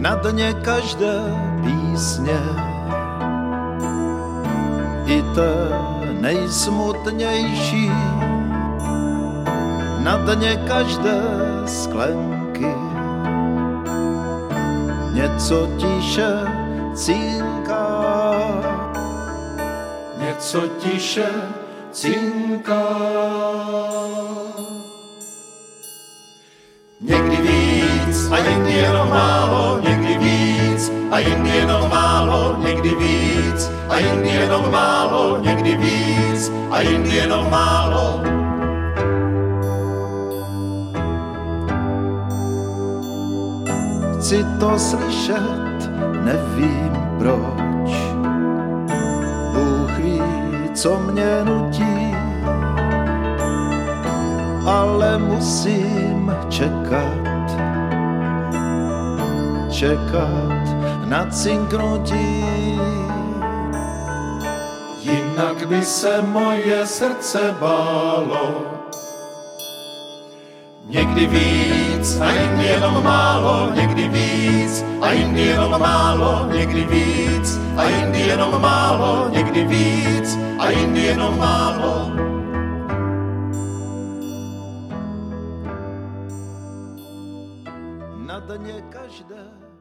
na dně každé písně, i té nejsmutnější, na dně každé sklenky něco tiše cinká, něco tiše cinká. Někdy víc a jindy jenom málo, někdy víc a jindy jenom málo, někdy víc a jindy jenom málo, někdy víc a jindy jenom málo. Chci to slyšet, nevím proč. Bůh ví, co mě nutí, ale musím čekat, čekat na cinknutí. Jinak by se moje srdce bálo. Někdy víc a jindy jenom málo, někdy víc a jindy jenom málo, někdy víc a jindy jenom málo, někdy víc a jindy jenom málo. Na dně každé